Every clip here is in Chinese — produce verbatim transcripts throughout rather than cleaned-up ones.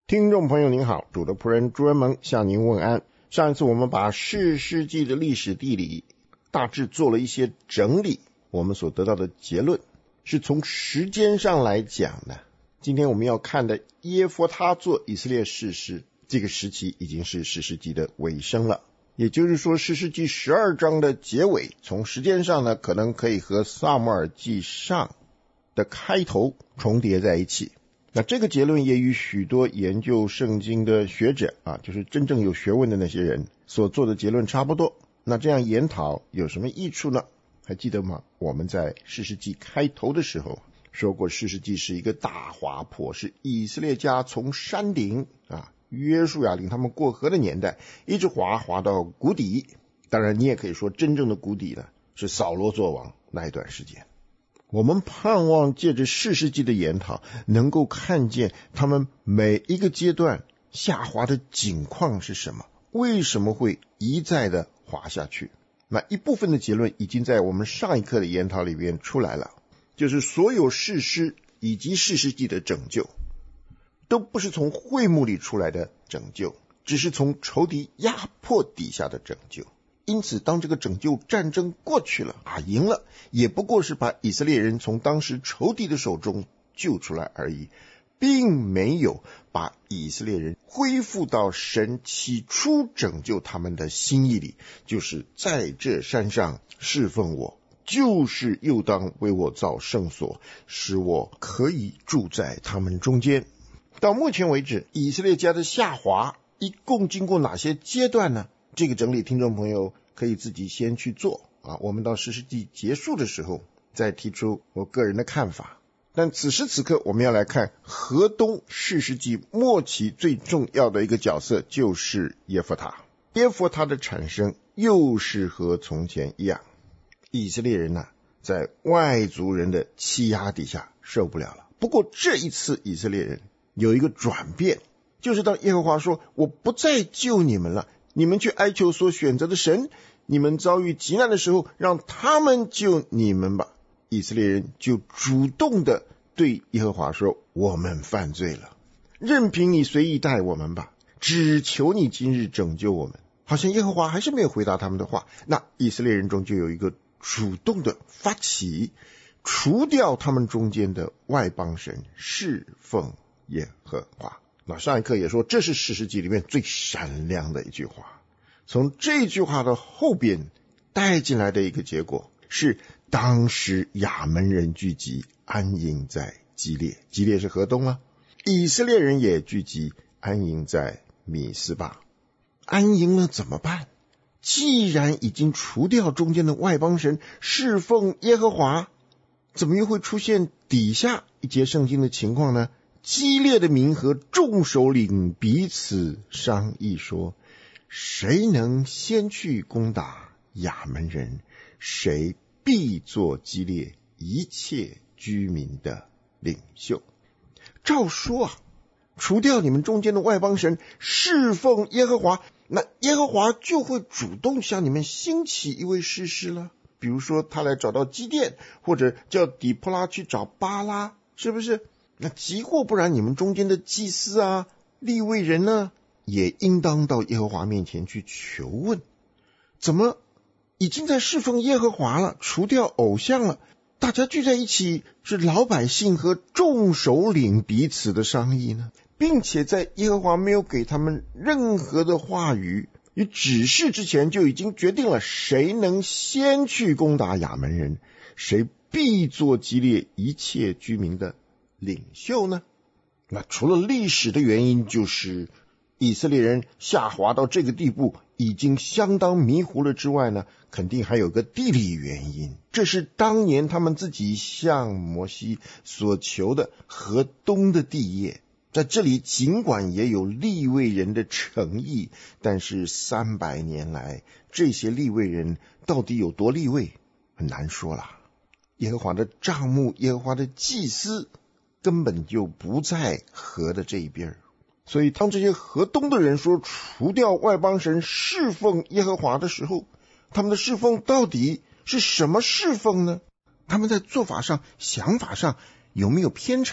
听众朋友您好，主的仆人朱恩蒙向您问安。上一次我们把士师记的历史地理大致做了一些整理，我们所得到的结论是从时间上来讲的。今天我们要看的耶弗他做以色列士师，这个时期已经是士师记的尾声了，也就是说士师记十二章的结尾，从时间上呢可能可以和撒母耳记上的开头重叠在一起。那这个结论也与许多研究圣经的学者啊，就是真正有学问的那些人所做的结论差不多。那这样研讨有什么益处呢？还记得吗？我们在士师记开头的时候说过，士师记是一个大滑坡，是以色列家从山顶啊约书亚领他们过河的年代一直滑滑到谷底。当然你也可以说真正的谷底呢是扫罗作王那一段时间。我们盼望借着士师记的研讨能够看见他们每一个阶段下滑的景况是什么，为什么会一再的滑下去。那一部分的结论已经在我们上一课的研讨里边出来了，就是所有士师以及士师记的拯救都不是从会幕里出来的拯救，只是从仇敌压迫底下的拯救。因此当这个拯救战争过去了啊，赢了，也不过是把以色列人从当时仇敌的手中救出来而已，并没有把以色列人恢复到神起初拯救他们的心意里，就是在这山上侍奉我，就是又当为我造圣所，使我可以住在他们中间。到目前为止，以色列家的下滑一共经过哪些阶段呢？这个整理听众朋友可以自己先去做啊，我们到士师记结束的时候再提出我个人的看法。但此时此刻我们要来看河东士师记末期最重要的一个角色，就是耶弗他。耶弗他的产生又是和从前一样，以色列人啊在外族人的欺压底下受不了了。不过这一次以色列人有一个转变，就是当耶和华说我不再救你们了，你们去哀求所选择的神，你们遭遇急难的时候让他们救你们吧。以色列人就主动的对耶和华说，我们犯罪了，任凭你随意待我们吧，只求你今日拯救我们。好像耶和华还是没有回答他们的话，那以色列人中就有一个主动的发起除掉他们中间的外邦神，侍奉耶和华。那上一课也说，这是士师记里面最闪亮的一句话。从这句话的后边带进来的一个结果是，当时亚门人聚集安营在基列，基列是河东啊，以色列人也聚集安营在米斯巴。安营了怎么办？既然已经除掉中间的外邦神，侍奉耶和华，怎么又会出现底下一节圣经的情况呢？基列的民和众首领彼此商议说，谁能先去攻打亚门人，谁必做基列一切居民的领袖。照说啊，除掉你们中间的外邦神，侍奉耶和华，那耶和华就会主动向你们兴起一位士师了。比如说他来找到基甸，或者叫底波拉去找巴拉，是不是？那即或不然，你们中间的祭司啊、利未人呢，也应当到耶和华面前去求问，怎么已经在侍奉耶和华了，除掉偶像了，大家聚在一起是老百姓和众首领彼此的商议呢？并且在耶和华没有给他们任何的话语与指示之前，就已经决定了谁能先去攻打亚门人，谁必做基列一切居民的领袖呢？那除了历史的原因，就是以色列人下滑到这个地步已经相当迷糊了之外呢，肯定还有个地理原因，这是当年他们自己向摩西所求的河东的地业。在这里尽管也有利未人的诚意，但是三百年来这些利未人到底有多利未，很难说啦。耶和华的帐幕，耶和华的祭司根本就不在河的这一边，所以当这些河东的人说除掉外邦神侍奉耶和华的时候，他们的侍奉到底是什么侍奉呢？他们在做法上、想法上有没有偏差？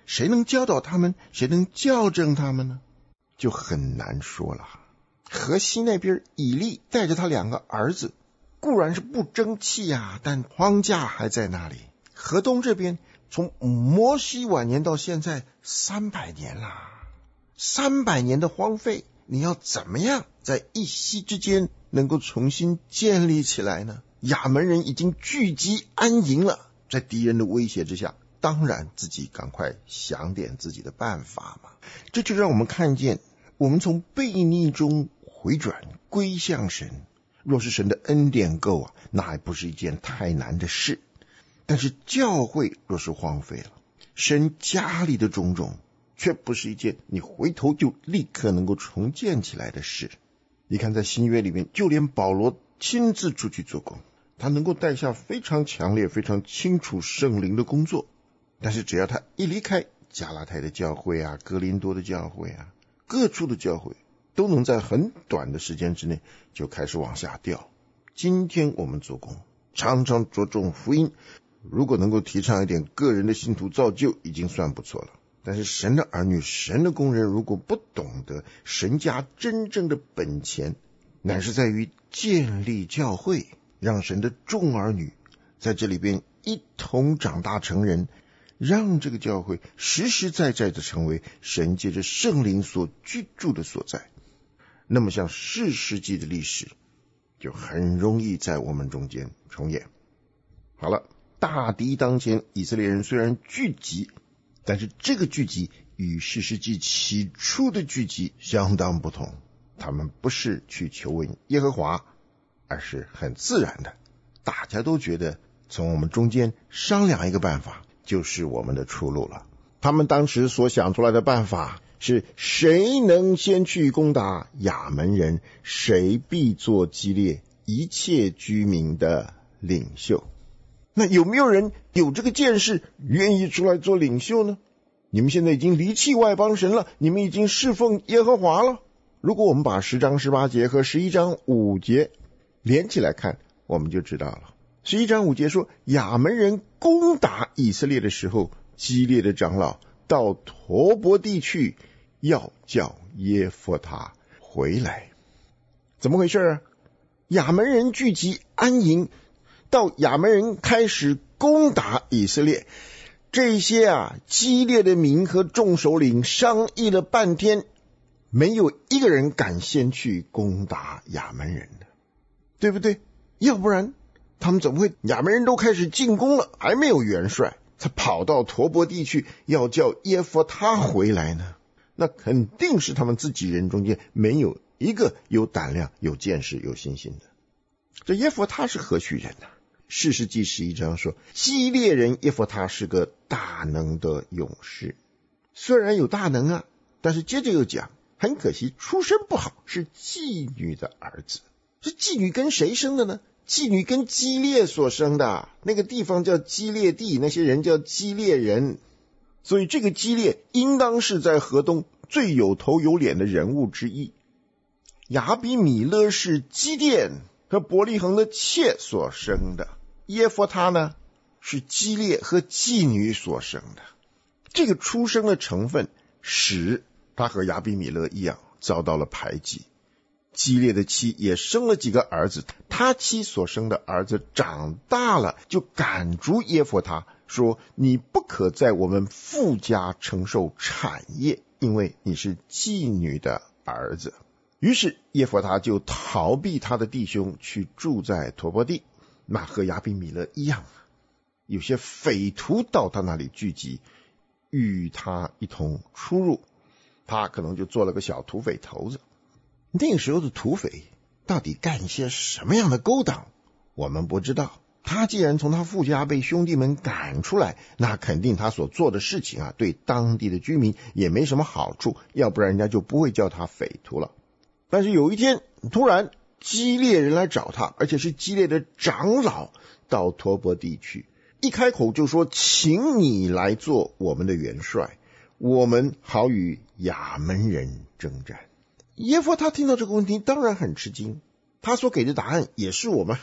谁能教导他们？谁能校正他们呢？就很难说了。河西那边，以利带着他两个儿子，固然是不争气啊，但荒稼还在那里。河东这边，从摩西晚年到现在三百年啦，三百年的荒废，你要怎么样在一夕之间能够重新建立起来呢？亚门人已经聚集安营了，在敌人的威胁之下，当然自己赶快想点自己的办法嘛。这就让我们看见，我们从悖逆中回转归向神，若是神的恩典够啊，那还不是一件太难的事。但是教会若是荒废了，神家里的种种却不是一件你回头就立刻能够重建起来的事。你看在新约里面，就连保罗亲自出去做工，他能够带下非常强烈非常清楚圣灵的工作，但是只要他一离开加拉太的教会啊，哥林多的教会啊，各处的教会都能在很短的时间之内就开始往下掉。今天我们做工常常着重福音，如果能够提倡一点个人的信徒造就，已经算不错了。但是神的儿女，神的工人，如果不懂得神家真正的本钱，乃是在于建立教会，让神的众儿女在这里边一同长大成人，让这个教会实实在在的成为神借着圣灵所居住的所在，那么像士师记的历史就很容易在我们中间重演。好了，大敌当前，以色列人虽然聚集，但是这个聚集与士师记起初的聚集相当不同。他们不是去求问耶和华，而是很自然的，大家都觉得从我们中间商量一个办法就是我们的出路了。他们当时所想出来的办法是，谁能先去攻打亚门人，谁必做基列一切居民的领袖。那有没有人有这个见识，愿意出来做领袖呢？你们现在已经离弃外邦神了，你们已经侍奉耶和华了。如果我们把十章十八节和十一章五节连起来看，我们就知道了。十一章五节说，亚门人攻打以色列的时候，基列的长老到陀伯地去，要叫耶弗他回来。怎么回事啊？亚门人聚集安营，到亚门人开始攻打以色列，这些啊基列的民和众首领商议了半天，没有一个人敢先去攻打亚门人的，对不对？要不然他们怎么会亚门人都开始进攻了，还没有元帅，才跑到陀伯地去要叫耶弗他回来呢？那肯定是他们自己人中间没有一个有胆量有见识有信心的。这耶弗他是何许人呢？士师记十一章说，基列人耶弗他是个大能的勇士。虽然有大能啊，但是接着又讲，很可惜出身不好，是妓女的儿子。这妓女跟谁生的呢？妓女跟基列所生的，那个地方叫基列地，那些人叫基列人。所以这个基列应当是在河东最有头有脸的人物之一。亚比米勒是基甸和伯利恒的妾所生的，耶弗他呢是基列和妓女所生的。这个出生的成分使他和亚比米勒一样遭到了排挤。基列的妻也生了几个儿子，他妻所生的儿子长大了，就赶逐耶弗他，说你不可在我们父家承受产业，因为你是妓女的儿子。于是耶弗他就逃避他的弟兄，去住在陀伯地。那和亚比米勒一样，有些匪徒到他那里聚集，与他一同出入，他可能就做了个小土匪头子。那个时候的土匪到底干些什么样的勾当，我们不知道。他既然从他父家被兄弟们赶出来，那肯定他所做的事情啊，对当地的居民也没什么好处，要不然人家就不会叫他匪徒了。但是有一天，突然基列人来找他，而且是基列的长老到陀伯地去，一开口就说，请你来做我们的元帅，我们好与亚门人征战。耶弗他听到这个问题当然很吃惊，他所给的答案也是我们很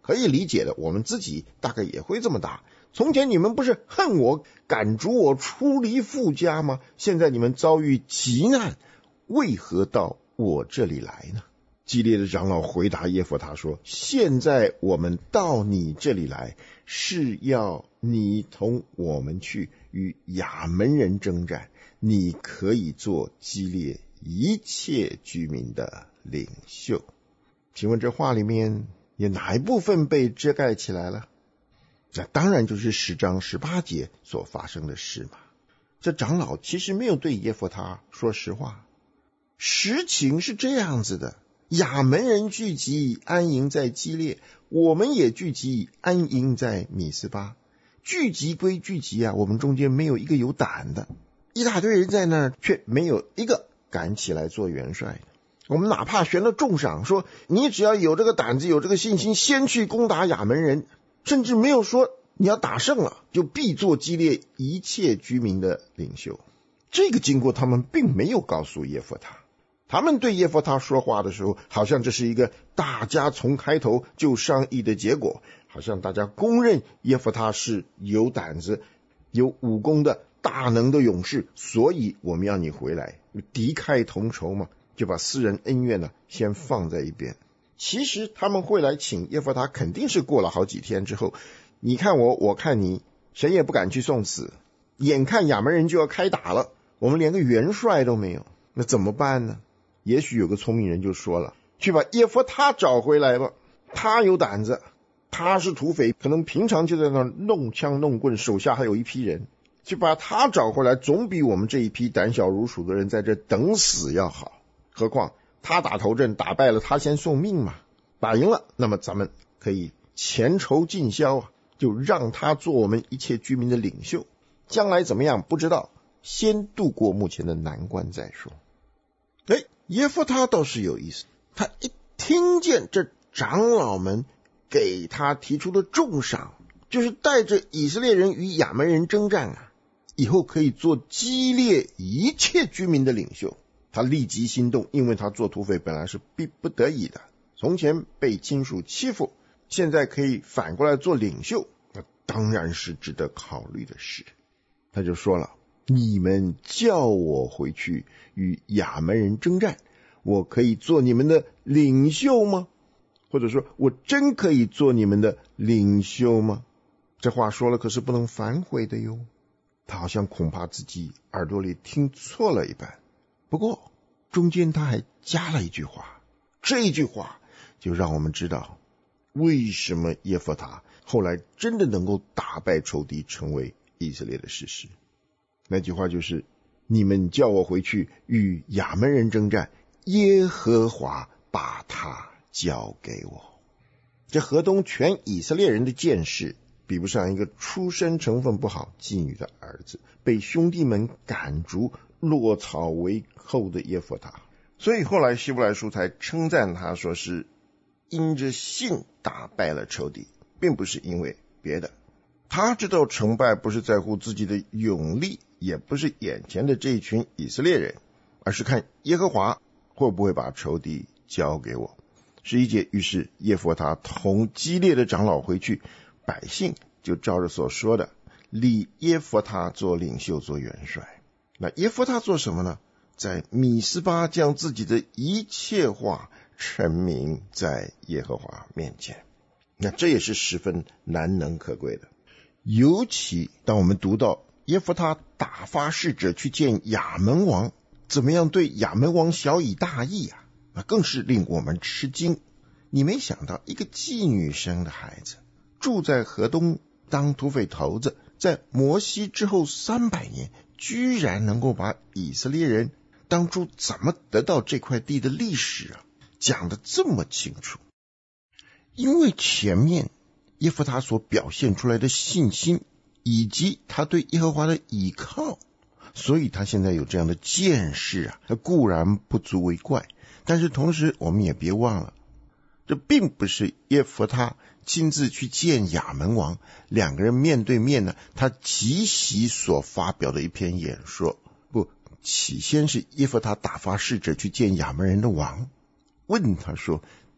可以理解的，我们自己大概也会这么打。从前你们不是恨我，赶逐我出离父家吗？现在你们遭遇急难，为何到我这里来呢？基列的长老回答耶弗他说，现在我们到你这里来，是要你同我们去与亚门人征战，你可以做基列一切居民的领袖。请问这话里面有哪一部分被遮盖起来了？那当然就是十章十八节所发生的事嘛。这长老其实没有对耶弗他说实话，实情是这样子的，亚门人聚集安营在基列，我们也聚集安营在米斯巴。聚集归聚集啊，我们中间没有一个有胆的，一大堆人在那儿，却没有一个敢起来做元帅的。我们哪怕悬了重赏，说你只要有这个胆子，有这个信心，先去攻打亚门人，甚至没有说你要打胜了就必做基列一切居民的领袖。这个经过他们并没有告诉耶弗他，他们对耶弗他说话的时候，好像这是一个大家从开头就商议的结果，好像大家公认耶弗他是有胆子有武功的大能的勇士，所以我们要你回来，敌忾同仇嘛，就把私人恩怨呢先放在一边。其实他们会来请耶弗他，肯定是过了好几天之后，你看我我看你，谁也不敢去送死，眼看亚门人就要开打了，我们连个元帅都没有，那怎么办呢？也许有个聪明人就说了，去把耶弗他找回来吧，他有胆子，他是土匪，可能平常就在那儿弄枪弄棍，手下还有一批人，去把他找回来，总比我们这一批胆小如鼠的人在这等死要好。何况他打头阵，打败了他先送命嘛，打赢了，那么咱们可以前仇尽消啊，就让他做我们一切居民的领袖。将来怎么样不知道，先度过目前的难关再说。哎，耶弗他倒是有意思，他一听见这长老们给他提出的重赏，就是带着以色列人与亚门人征战啊，以后可以做基列一切居民的领袖。他立即心动，因为他做土匪本来是逼不得已的，从前被亲属欺负，现在可以反过来做领袖，那当然是值得考虑的事。他就说了，你们叫我回去与亚门人征战，我可以做你们的领袖吗？或者说我真可以做你们的领袖吗？这话说了可是不能反悔的哟。他好像恐怕自己耳朵里听错了一般。不过中间他还加了一句话，这一句话就让我们知道为什么耶弗他后来真的能够打败仇敌，成为以色列的事实。那句话就是，你们叫我回去与亚门人征战，耶和华把他交给我。这河东全以色列人的见识比不上一个出身成分不好妓女的儿子，被兄弟们赶逐落草为寇的耶弗他。所以后来希伯来书才称赞他，说是因着信打败了仇敌，并不是因为别的。他知道成败不是在乎自己的勇力，也不是眼前的这一群以色列人，而是看耶和华会不会把仇敌交给我。十一节，于是耶弗他同基列的长老回去，百姓就照着所说的立耶弗他做领袖做元帅。那耶弗他做什么呢？在米斯巴将自己的一切话陈明在耶和华面前。那这也是十分难能可贵的。尤其当我们读到耶弗他打发使者去见亚门王，怎么样对亚门王小以大义啊，那更是令我们吃惊。你没想到一个妓女生的孩子，住在河东当土匪头子，在摩西之后三百年，居然能够把以色列人当初怎么得到这块地的历史啊讲得这么清楚。因为前面耶弗他所表现出来的信心，以及他对耶和华的倚靠，所以他现在有这样的见识啊，他固然不足为怪，但是同时我们也别忘了，这并不是耶弗他亲自去见亚门王，两个人面对面呢，他即席所发表的一篇演说。不，起先是耶弗他打发使者去见亚门人的王，问他说，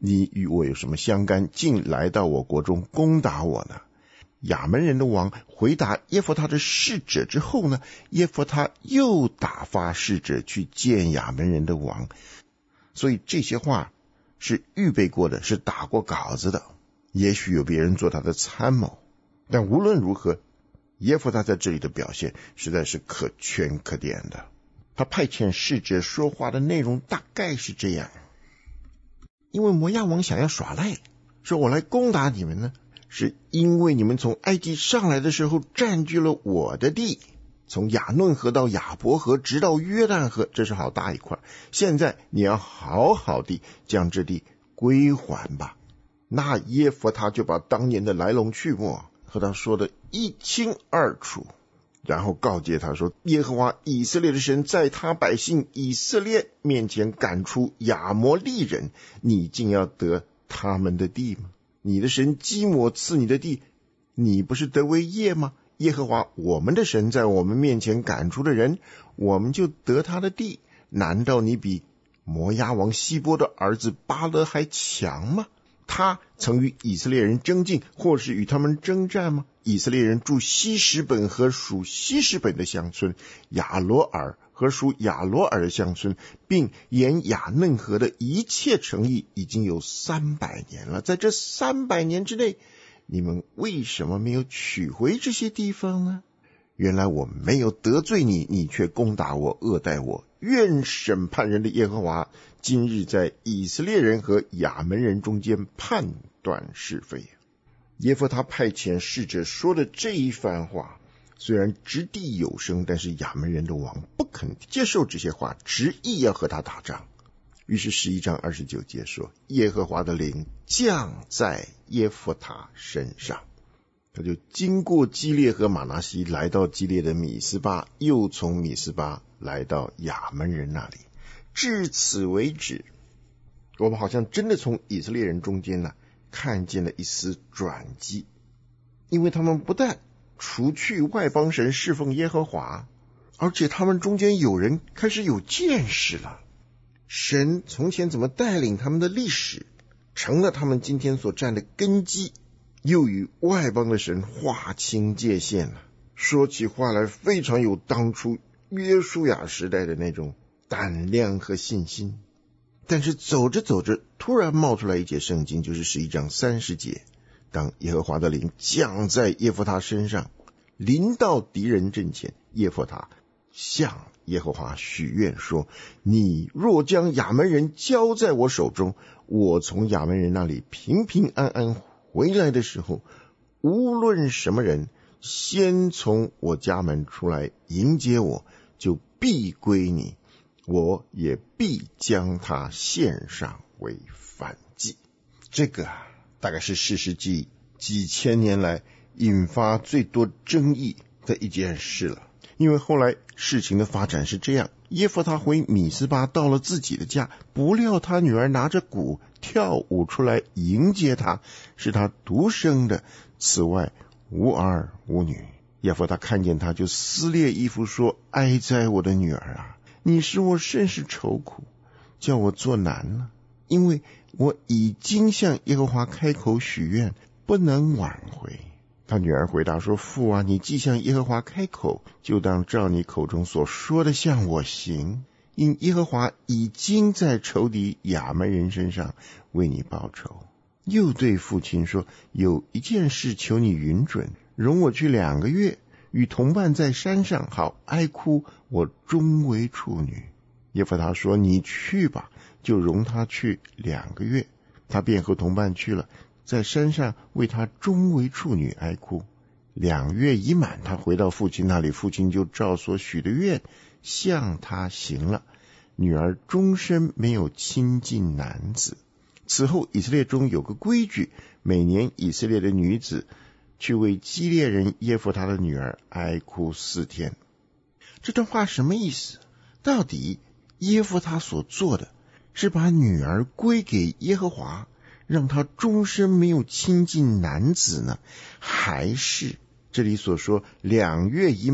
你与我有什么相干，竟来到我国中攻打我呢？亚扪人的王回答耶弗他的使者之后呢，耶弗他又打发使者去见亚扪人的王。所以这些话是预备过的，是打过稿子的，也许有别人做他的参谋，但无论如何，耶弗他在这里的表现实在是可圈可点的。他派遣使者说话的内容大概是这样：因为摩押王想要耍赖，说我来攻打你们呢，是因为你们从埃及上来的时候占据了我的地，从亚嫩河到亚伯河直到约旦河，这是好大一块，现在你要好好地将这地归还吧。那耶弗他就把当年的来龙去脉和他说的一清二楚，然后告诫他说，耶和华以色列的神在他百姓以色列面前赶出亚摩利人，你竟要得他们的地吗？你的神基摩赐你的地，你不是得为业吗？耶和华我们的神在我们面前赶出的人，我们就得他的地，难道你比摩押王希波的儿子巴勒还强吗？他曾与以色列人争竞，或是与他们征战吗？以色列人住希实本和属希实本的乡村，亚罗尔和属亚罗尔的乡村，并沿亚嫩河的一切城邑，已经有三百年了。在这三百年之内，你们为什么没有取回这些地方呢？原来我没有得罪你，你却攻打我，恶待我。愿审判人的耶和华今日在以色列人和亚扪人中间判断是非。耶弗他派遣使者说的这一番话，虽然掷地有声，但是亚扪人的王不肯接受这些话，执意要和他打仗。于是十一章二十九节说，耶和华的灵降在耶弗他身上，他就经过基列和马拿西，来到基列的米斯巴，又从米斯巴来到亚扪人那里。至此为止，我们好像真的从以色列人中间呢看见了一丝转机，因为他们不但除去外邦神侍奉耶和华，而且他们中间有人开始有见识了。神从前怎么带领他们的历史，成了他们今天所站的根基，又与外邦的神划清界限了。说起话来非常有当初约书亚时代的那种胆量和信心。但是走着走着，突然冒出来一节圣经，就是十一章三十节，当耶和华的灵降在耶弗他身上，临到敌人阵前，耶弗他向耶和华许愿说，你若将亚扪人交在我手中，我从亚扪人那里平平安安回来的时候，无论什么人先从我家门出来迎接我，就必归你，我也必将他献上为燔祭。这个大概是士师记几千年来引发最多争议的一件事了。因为后来事情的发展是这样，耶弗他回米斯巴，到了自己的家，不料他女儿拿着鼓跳舞出来迎接他，是他独生的，此外无儿无女。耶弗他看见他，就撕裂衣服说，哀哉我的女儿啊，你使我甚是愁苦，叫我作难了，因为我已经向耶和华开口许愿，不能挽回。他女儿回答说，父啊，你既向耶和华开口，就当照你口中所说的向我行，因耶和华已经在仇敌亚扪人身上为你报仇。又对父亲说，有一件事求你允准，容我去两个月，与同伴在山上，好哀哭我终为处女。耶弗他说，你去吧，就容他去两个月。他便和同伴去了，在山上为他终为处女哀哭。两月已满，他回到父亲那里，父亲就照所许的愿向他行了。女儿终身没有亲近男子。此后以色列中有个规矩，每年以色列的女子去为基列人耶弗他的女儿哀哭四天。这段话什么意思？到底耶弗他所做的是把女儿归给耶和华，让他终身没有亲近男子呢，还是这里所说两月已满，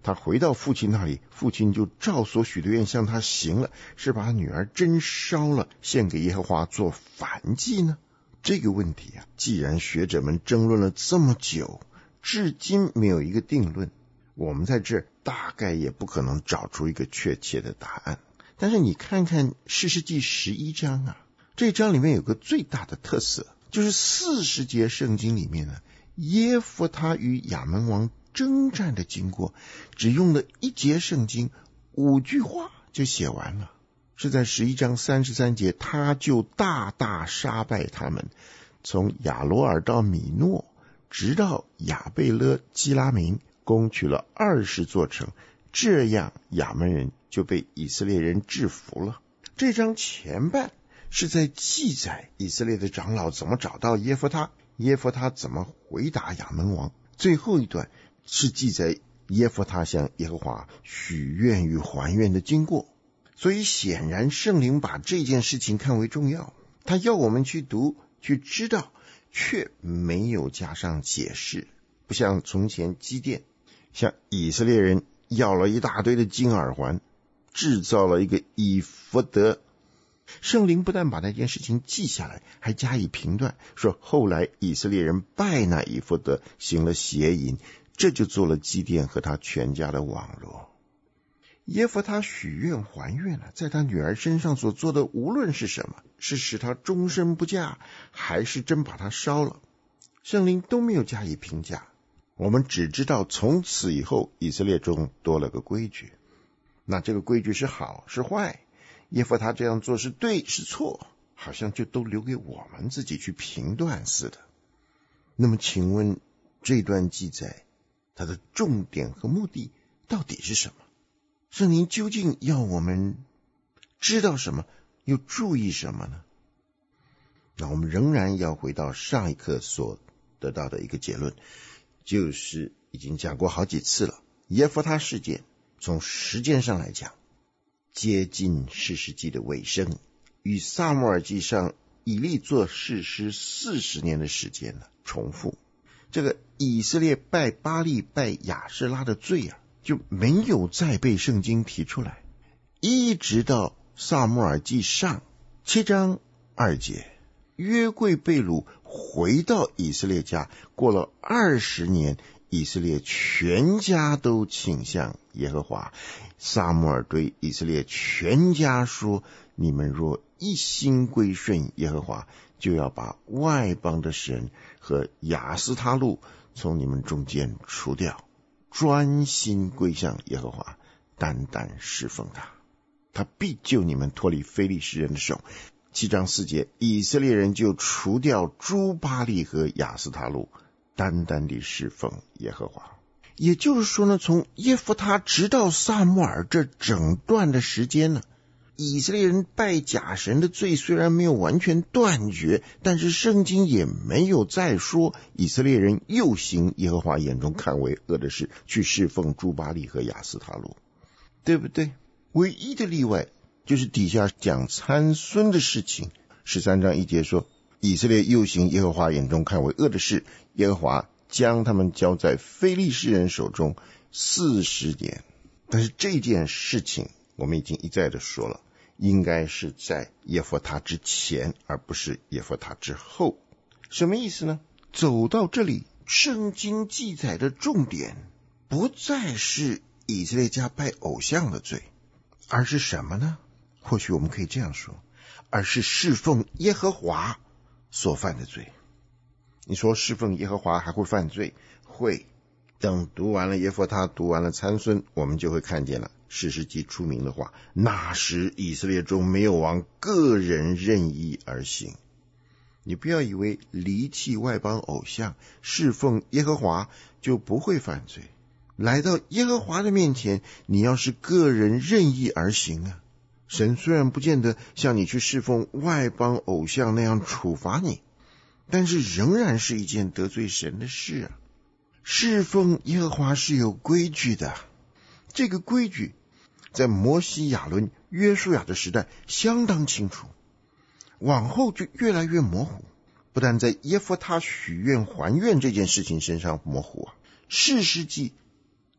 他回到父亲那里，父亲就照所许的愿向他行了，是把女儿真烧了，献给耶和华做燔祭呢？这个问题啊，既然学者们争论了这么久，至今没有一个定论，我们在这儿大概也不可能找出一个确切的答案。但是你看看士师记十一章啊，这章里面有个最大的特色，就是四十节圣经里面呢，耶弗他与亚门王征战的经过，只用了一节圣经五句话就写完了。是在十一章三十三节，他就大大杀败他们，从亚罗尔到米诺，直到亚贝勒基拉明，攻取了二十座城，这样亚门人就被以色列人制服了。这章前半是在记载以色列的长老怎么找到耶弗他，耶弗他怎么回答亚门王，最后一段是记载耶弗他向耶和华许愿与还愿的经过。所以显然圣灵把这件事情看为重要，他要我们去读去知道，却没有加上解释，不像从前基甸向以色列人要了一大堆的金耳环，制造了一个以弗得。圣灵不但把那件事情记下来，还加以评断，说后来以色列人拜那以弗得，行了邪淫，这就做了基甸和他全家的网罗。耶弗他许愿还愿了，在他女儿身上所做的无论是什么，是使他终身不嫁，还是真把他烧了，圣灵都没有加以评价。我们只知道从此以后以色列中多了个规矩，那这个规矩是好是坏，耶弗他这样做是对是错，好像就都留给我们自己去评断似的。那么请问这段记载它的重点和目的到底是什么？圣灵究竟要我们知道什么，又注意什么呢？那我们仍然要回到上一课所得到的一个结论，就是已经讲过好几次了，耶弗他事件从时间上来讲接近士师记的尾声，与撒母耳记上以利做士师四十年的时间呢重复。这个以色列拜巴力拜亚舍拉的罪啊，就没有再被圣经提出来，一直到撒母耳记上七章二节，约柜被掳回到以色列家，过了二十年，以色列全家都倾向耶和华。撒母耳对以色列全家说，你们若一心归顺耶和华，就要把外邦的神和亚斯他路从你们中间除掉，专心归向耶和华，单单侍奉他，他必救你们脱离非利士人的手。七章四节，以色列人就除掉诸巴力和亚斯他路，单单地侍奉耶和华。也就是说呢，从耶弗他直到撒母耳这整段的时间呢，以色列人拜假神的罪虽然没有完全断绝，但是圣经也没有再说以色列人又行耶和华眼中看为恶的事，去侍奉诸巴力和亚斯他路，对不对？唯一的例外就是底下讲参孙的事情，十三章一节说，以色列又行耶和华眼中看为恶的事，耶和华将他们交在非利士人手中四十年。但是这件事情我们已经一再的说了，应该是在耶弗他之前，而不是耶弗他之后。什么意思呢？走到这里，圣经记载的重点不再是以色列家拜偶像的罪，而是什么呢？或许我们可以这样说，而是侍奉耶和华所犯的罪。你说侍奉耶和华还会犯罪？会。等读完了耶弗他，读完了参孙，我们就会看见了士师记出名的话，那时以色列中没有王，个人任意而行。你不要以为离弃外邦偶像，侍奉耶和华就不会犯罪。来到耶和华的面前，你要是个人任意而行啊，神虽然不见得像你去侍奉外邦偶像那样处罚你，但是仍然是一件得罪神的事啊。侍奉耶和华是有规矩的，这个规矩在摩西、亚伦、约书亚的时代相当清楚，往后就越来越模糊。不但在耶弗他许愿还愿这件事情身上模糊啊，士师记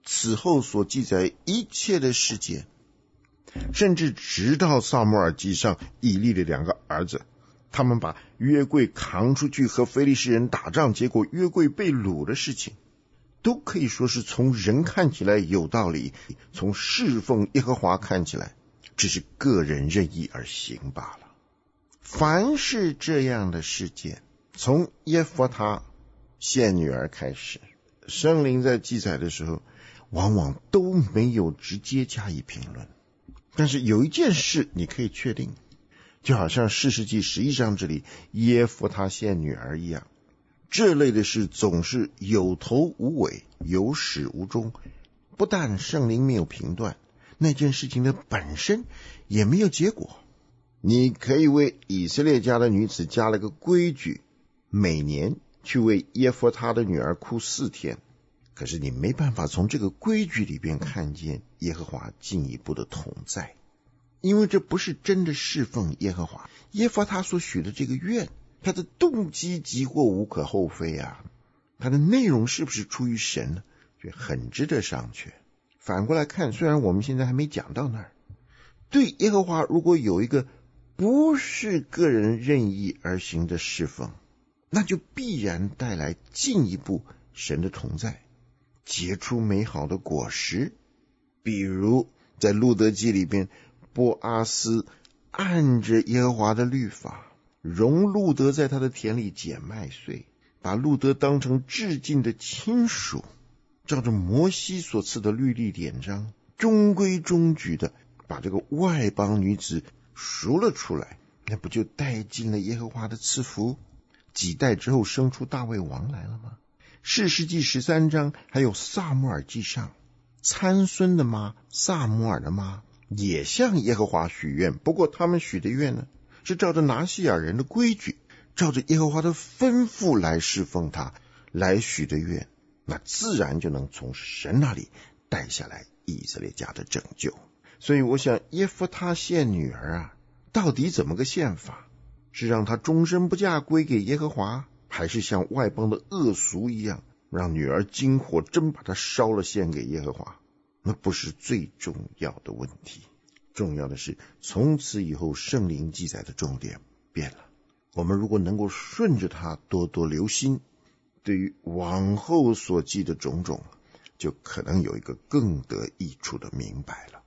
此后所记载一切的事件，甚至直到撒母耳记上以利的两个儿子，他们把约柜扛出去和非利士人打仗，结果约柜被掳的事情，都可以说是从人看起来有道理，从侍奉耶和华看起来只是个人任意而行罢了。凡是这样的事件，从耶弗他献女儿开始，圣灵在记载的时候往往都没有直接加以评论。但是有一件事你可以确定，就好像士师记十一章这里耶弗他献女儿一样，这类的事总是有头无尾，有始无终。不但圣灵没有评断，那件事情的本身也没有结果。你可以为以色列家的女子加了个规矩，每年去为耶弗他的女儿哭四天，可是你没办法从这个规矩里边看见耶和华进一步的同在，因为这不是真的侍奉耶和华。耶弗他所许的这个愿，他的动机即或无可厚非啊，他的内容是不是出于神呢？就很值得商榷。反过来看，虽然我们现在还没讲到那儿，对耶和华如果有一个不是个人任意而行的侍奉，那就必然带来进一步神的同在，结出美好的果实。比如在路德记里边，波阿斯按着耶和华的律法，容路德在他的田里捡麦穗，把路德当成至近的亲属，照着摩西所赐的律例典章，中规中矩的把这个外邦女子赎了出来，那不就带进了耶和华的赐福？几代之后生出大卫王来了吗？士师记十三章还有撒母耳记上，参孙的妈撒母耳的妈也向耶和华许愿，不过他们许的愿呢，是照着拿西亚人的规矩，照着耶和华的吩咐来侍奉他，来许的愿，那自然就能从神那里带下来以色列家的拯救。所以我想耶弗他献女儿啊，到底怎么个献法？是让她终身不嫁归给耶和华，还是像外邦的恶俗一样，让女儿经火真把她烧了献给耶和华？那不是最重要的问题，重要的是从此以后圣灵记载的重点变了。我们如果能够顺着它多多留心，对于往后所记的种种，就可能有一个更得益处的明白了。